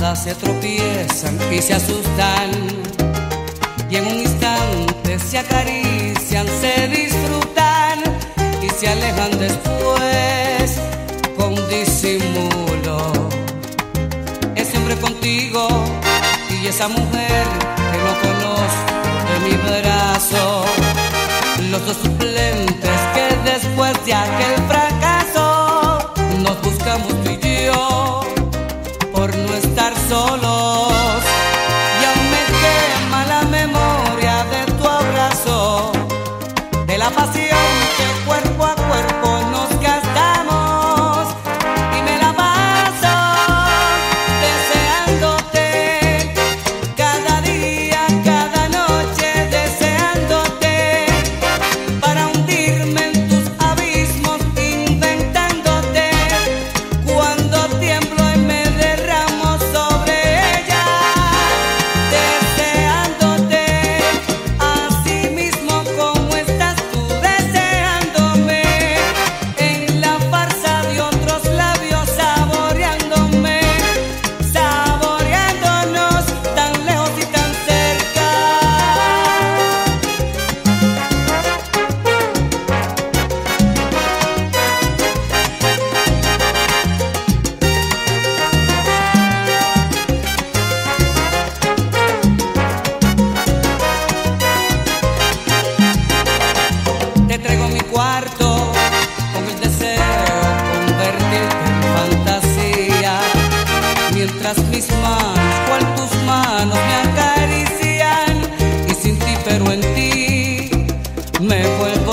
se tropiezan y se asustan, y en un instante se acarician, se disfrutan y se alejan después con disimulo. Ese hombre contigo y esa mujer que no conozco de mi brazo, los dos suplentes que después de aquel fracaso nos buscamos tú y yo por no estar solos. Y aún me quema la memoria de tu abrazo, de la pasión que cuerpo a cuerpo nos gastamos, y me la paso deseándote cada día, cada noche, deseándote para hundirme en tus abismos, inventándote cuando tiemblo y me derramo sobre ella, deseándote así mismo como estás tú deseándome, en la farsa de otros labios saboreándome, saboreándonos tan lejos y tan cerca. Te traigo mi cuarto con el deseo convertirte en fantasía, mientras mis manos, cual tus manos, me acarician, y sin ti pero en ti me vuelvo